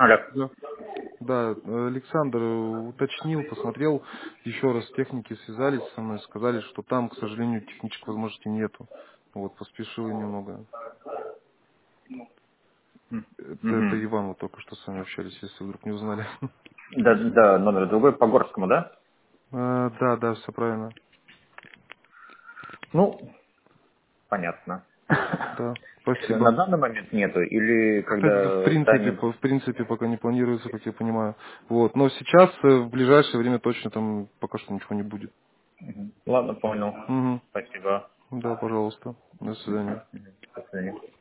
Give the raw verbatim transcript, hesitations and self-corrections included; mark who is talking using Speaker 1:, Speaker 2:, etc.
Speaker 1: Алло.
Speaker 2: Да. Да, Александр уточнил, посмотрел, еще раз техники связались со мной, сказали, что там, к сожалению, технической возможности нету. Вот, поспешил я немного.
Speaker 1: М.
Speaker 2: Это, это
Speaker 1: Мгм.
Speaker 2: Иван, вот только что с вами общались, если вдруг не узнали.
Speaker 1: Да, да, номер другой по Горскому, да?
Speaker 2: А, Да, да, все правильно.
Speaker 1: Ну, понятно.
Speaker 2: Да,
Speaker 1: Это на
Speaker 2: спасибо.
Speaker 1: данный момент нету или
Speaker 2: Это в
Speaker 1: когда
Speaker 2: принципе,
Speaker 1: станет...
Speaker 2: по- в принципе, пока не планируется, как я понимаю. Вот. Но сейчас, э, в ближайшее время точно там пока что ничего не будет.
Speaker 1: Мгм. Ладно, понял.
Speaker 2: Угу.
Speaker 1: Спасибо.
Speaker 2: Да, пожалуйста. До свидания.
Speaker 1: Мгм. До свидания.